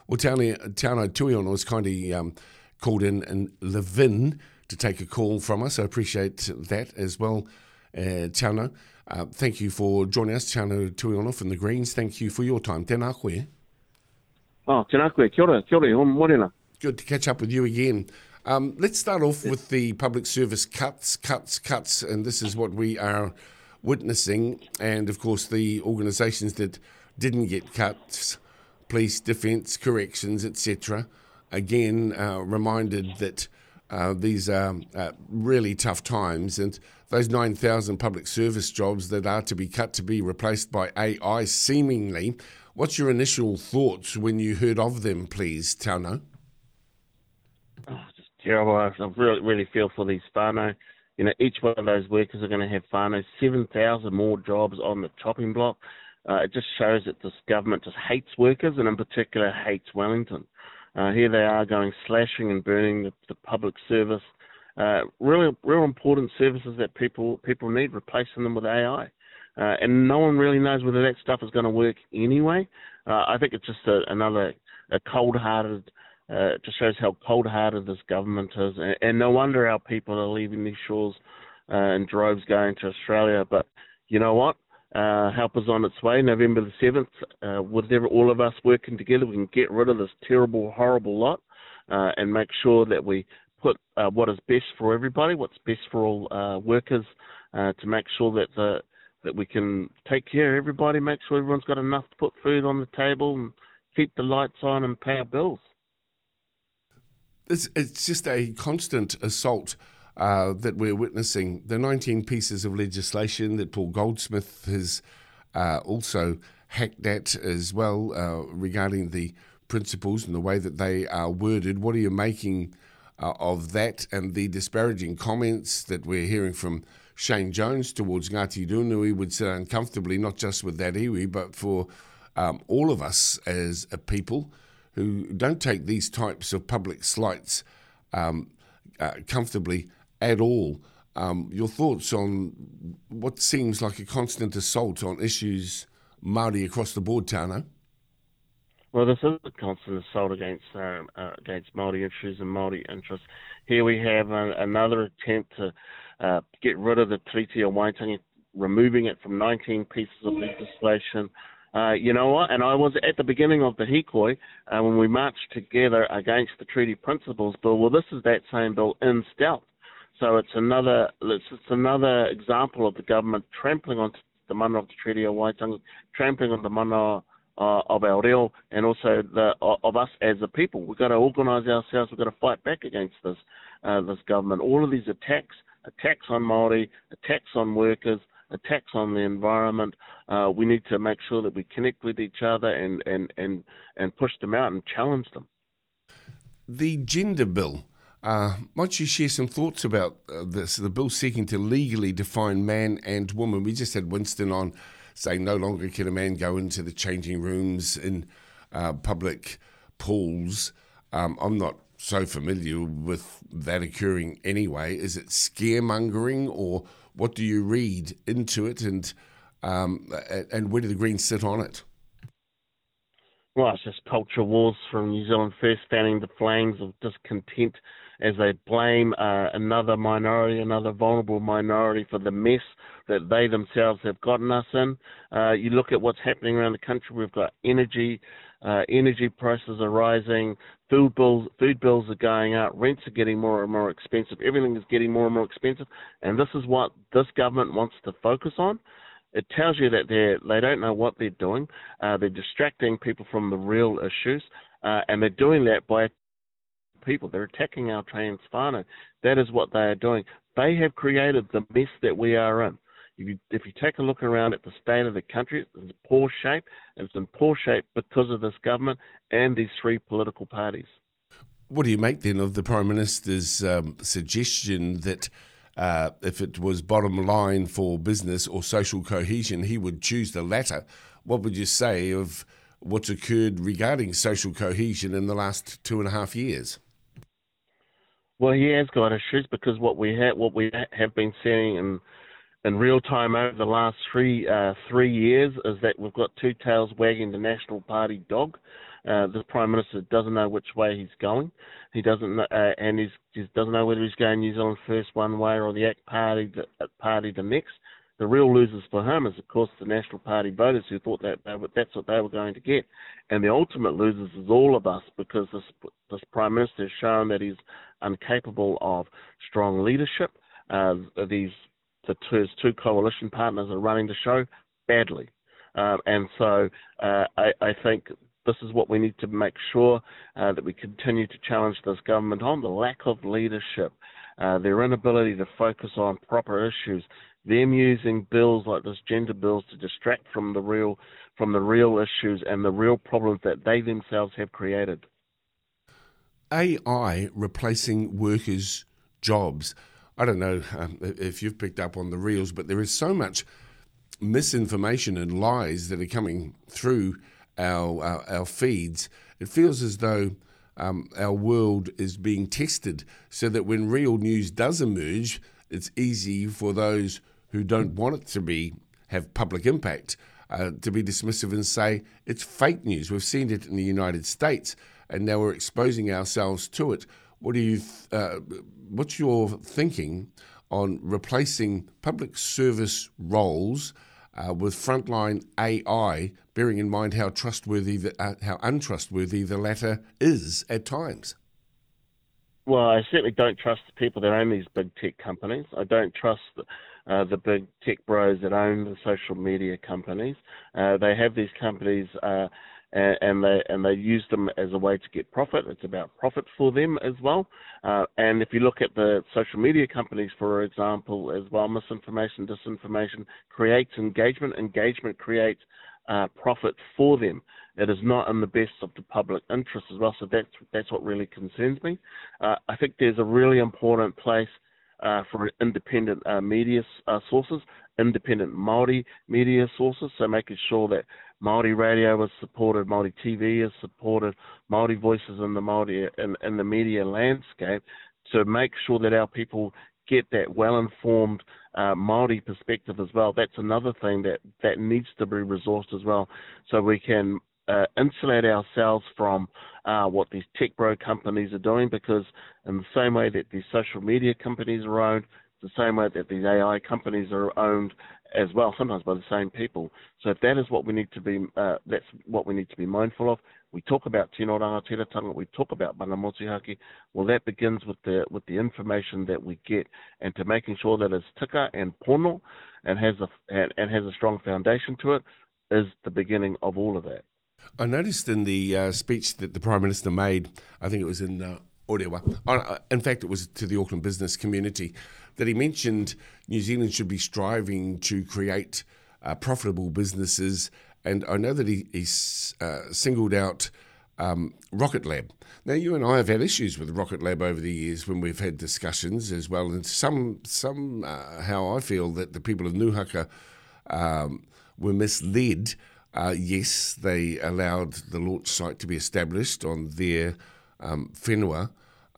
Well, Tauno Tuiono was kindly called in and Levin to take a call from us. I appreciate that as well, Tauno. Thank you for joining us, Tauno Tuiono from the Greens. Thank you for your time. Tēnā koe. Tēnā koe, kia ora, morena. Good to catch up with you again. Let's start off with the public service cuts, and this is what we are witnessing. And, of course, the organisations that didn't get cuts, police, defence, corrections, etc., again, reminded that these are really tough times, and those 9,000 public service jobs that are to be cut to be replaced by AI seemingly. What's your initial thoughts when you heard of them, please, Tauno? Just terrible. I really feel for these whānau. You know, each one of those workers are going to have whānau, 7,000 more jobs on the chopping block. It just shows that this government just hates workers, and in particular hates Wellington. Here they are going slashing and burning the public service, real important services that people need, replacing them with AI. And no one really knows whether that stuff is going to work anyway. I think it's just another cold-hearted. It just shows how cold-hearted this government is, and no wonder our people are leaving these shores in droves going to Australia. But you know what? Help is on its way, November the 7th. With all of us working together, we can get rid of this terrible, horrible lot and make sure that we put what is best for everybody, what's best for all workers, to make sure that we can take care of everybody, make sure everyone's got enough to put food on the table and keep the lights on and pay our bills. It's just a constant assault that we're witnessing. The 19 pieces of legislation that Paul Goldsmith has also hacked at as well regarding the principles and the way that they are worded. What are you making of that and the disparaging comments that we're hearing from Shane Jones towards Ngāti Runui would sit uncomfortably, not just with that iwi, but for all of us as a people who don't take these types of public slights comfortably at all. Your thoughts on what seems like a constant assault on issues Māori across the board, Tauno? Well, this is a constant assault against Māori issues and Māori interests. Here we have another attempt to get rid of the Treaty of Waitangi, removing it from 19 pieces of legislation. You know what? And I was at the beginning of the hikoi when we marched together against the treaty principles bill. Well, this is that same bill in stealth. So it's another example of the government trampling on the mana of the Treaty of Waitangi, trampling on the mana of our reo, and also of us as a people. We've got to organise ourselves. We've got to fight back against this government. All of these attacks on Māori, attacks on workers, attacks on the environment. We need to make sure that we connect with each other and push them out and challenge them. The gender bill. Might you share some thoughts about this? The bill seeking to legally define man and woman. We just had Winston on saying no longer can a man go into the changing rooms in public pools. I'm not so familiar with that occurring anyway. Is it scaremongering, or what do you read into it, and where do the Greens sit on it? Well, it's just culture wars from New Zealand First, fanning the flames of discontent as they blame another minority, another vulnerable minority for the mess that they themselves have gotten us in. You look at what's happening around the country. We've got energy prices are rising, food bills are going up, rents are getting more and more expensive, everything is getting more and more expensive, and this is what this government wants to focus on. It tells you that they don't know what they're doing. They're distracting people from the real issues, and they're doing that by people. They're attacking our trans whānau. That is what they are doing. They have created the mess that we are in. If you take a look around at the state of the country, it's in poor shape, and it's in poor shape because of this government and these three political parties. What do you make then of the Prime Minister's suggestion that if it was bottom line for business or social cohesion, he would choose the latter? What would you say of what's occurred regarding social cohesion in the last 2.5 years? Well, he has got issues because what we have been seeing in real time over the last 3 years is that we've got two tails wagging the National Party dog. The Prime Minister doesn't know which way he's going. He doesn't know, and he just doesn't know whether he's going New Zealand First one way or the ACT party the next. The real losers for him is, of course, the National Party voters who thought that that's what they were going to get. And the ultimate losers is all of us, because this Prime Minister has shown that he's incapable of strong leadership. His two coalition partners are running the show badly. And so I think this is what we need to make sure that we continue to challenge this government on, the lack of leadership, their inability to focus on proper issues, them using bills like this, gender bills, to distract from the real issues and the real problems that they themselves have created. AI replacing workers' jobs. I don't know if you've picked up on the reels, but there is so much misinformation and lies that are coming through our feeds. It feels as though our world is being tested, so that when real news does emerge, it's easy for those who don't want it to have public impact to be dismissive and say it's fake news. We've seen it in the United States, and now we're exposing ourselves to it. What's your thinking on replacing public service roles with frontline AI, bearing in mind how untrustworthy the latter is at times? Well, I certainly don't trust the people that own these big tech companies. I don't trust the big tech bros that own the social media companies. They have these companies and they use them as a way to get profit. It's about profit for them as well. And if you look at the social media companies, for example, as well, misinformation, disinformation creates engagement. Engagement creates profit for them. It is not in the best of the public interest as well. So that's what really concerns me. I think there's a really important place for independent media sources, independent Māori media sources, so making sure that Māori radio is supported, Māori TV is supported, Māori voices in the media landscape, to make sure that our people get that well-informed Māori perspective as well. That's another thing that needs to be resourced as well, so we can insulate ourselves from what these tech bro companies are doing, because in the same way that these social media companies are owned, the same way that these AI companies are owned as well, sometimes by the same people. So if that is what we need to be, that's what we need to be mindful of. We talk about tino rangatiratanga, we talk about mana motuhake. Well, that begins with the information that we get, and to making sure that it's tika and pono and has a strong foundation to it is the beginning of all of that. I noticed in the speech that the Prime Minister made, I think it was in Orewa, in fact it was to the Auckland business community, that he mentioned New Zealand should be striving to create profitable businesses, and I know that he singled out Rocket Lab. Now, you and I have had issues with Rocket Lab over the years when we've had discussions as well, and somehow I feel that the people of Nuhaka were misled. Yes, they allowed the launch site to be established on their whenua,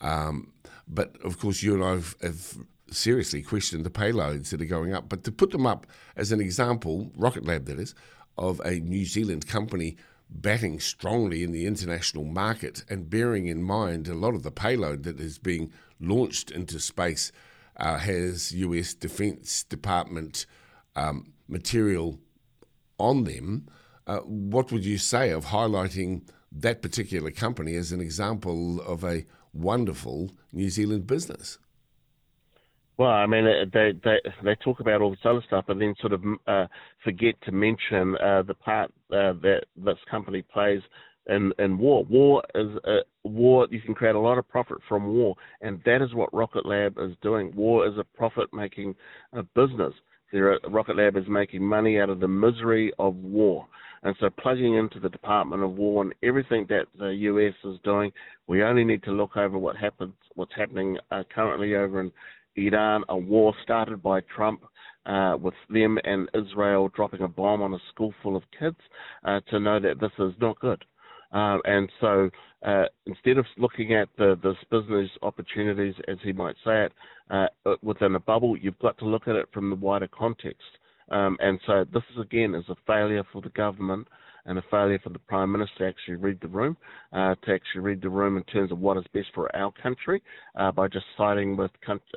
but of course you and I have seriously questioned the payloads that are going up. But to put them up as an example, Rocket Lab that is, of a New Zealand company batting strongly in the international market, and bearing in mind a lot of the payload that is being launched into space has US Defense Department material on them. What would you say of highlighting that particular company as an example of a wonderful New Zealand business? Well, I mean, they talk about all this other stuff, but then sort of forget to mention the part that this company plays in war. War is war. You can create a lot of profit from war, and that is what Rocket Lab is doing. War is a profit-making business. Rocket Lab is making money out of the misery of war. And so plugging into the Department of War and everything that the US is doing, we only need to look over what's happening currently over in Iran, a war started by Trump with them and Israel dropping a bomb on a school full of kids, to know that this is not good. And so instead of looking at this business opportunities, as he might say it, within a bubble, you've got to look at it from the wider context. And so this is, again, is a failure for the government and a failure for the Prime Minister to actually read the room, in terms of what is best for our country, by just siding with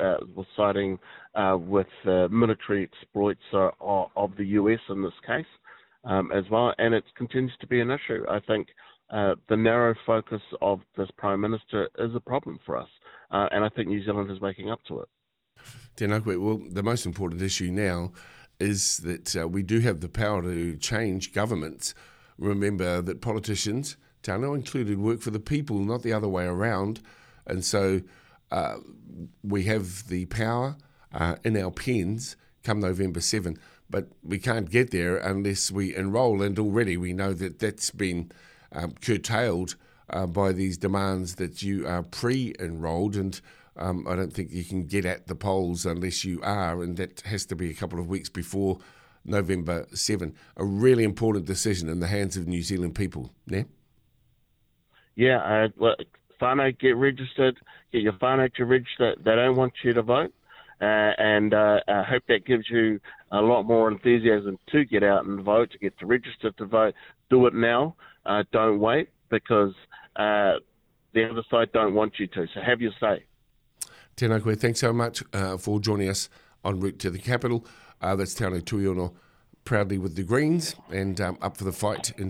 military exploits of the US in this case, as well, and it continues to be an issue. I think the narrow focus of this Prime Minister is a problem for us, and I think New Zealand is waking up to it. Tēnā koe. Well, the most important issue now is that we do have the power to change governments. Remember that politicians, Tano included, work for the people, not the other way around. And so we have the power in our pens come November 7. But we can't get there unless we enrol. And already we know that that's been curtailed by these demands that you are pre-enrolled, and I don't think you can get at the polls unless you are, and that has to be a couple of weeks before November 7. A really important decision in the hands of New Zealand people. Yeah? Yeah, whānau, get registered, get your whānau to register. They don't want you to vote, and I hope that gives you a lot more enthusiasm to get out and vote, to get to register to vote. Do it now, don't wait, because the other side don't want you to, so have your say. Tēnā koe, thanks so much for joining us en route to the capital. That's Te Anau Tuiono, proudly with the Greens and up for the fight in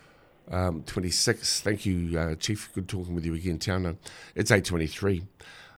2026. Thank you, Chief. Good talking with you again, Te Anau. It's 8:23.